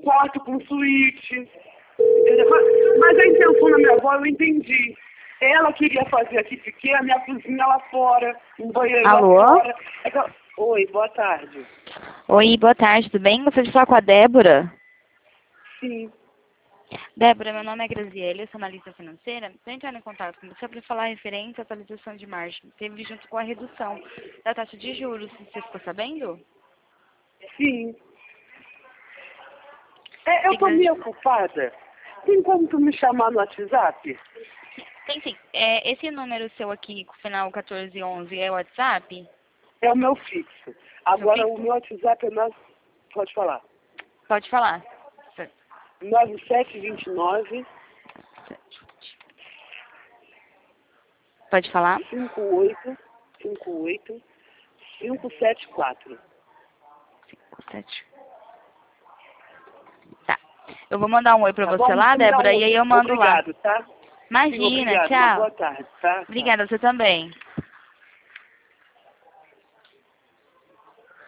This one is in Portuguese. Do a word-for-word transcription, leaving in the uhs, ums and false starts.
quarto com suíte. Entendeu? Mas, mas a intenção da minha avó eu entendi. Ela queria fazer aqui pequena, minha cozinha lá fora, um banheiro Alô? lá fora. É que ela... Oi, boa tarde. Oi, boa tarde, tudo bem? Gostaria de falar com a Débora? Sim. Débora, meu nome é Graziele, eu sou analista financeira. Estou entrando em contato com você para falar referente à atualização de margem. Teve junto com a redução da taxa de juros, você ficou sabendo? Sim. É, eu tô meio ocupada. Tem como tu me chamar no WhatsApp? Tem sim. É, esse número seu aqui, com o final quatorze onze, é o WhatsApp? É o meu fixo. Agora fixo? o meu WhatsApp é nove... Pode falar. Pode falar. nove sete dois nove, Pode falar? cinco oito cinco oito cinco sete quatro. Sete. Tá. Eu vou mandar um oi pra Tá você bom? lá, Você me dá Débora, um... e aí eu mando lá. Obrigado, tá? Sim, Imagina, obrigado. Uma tchau. boa tarde, tá? Obrigada, você também.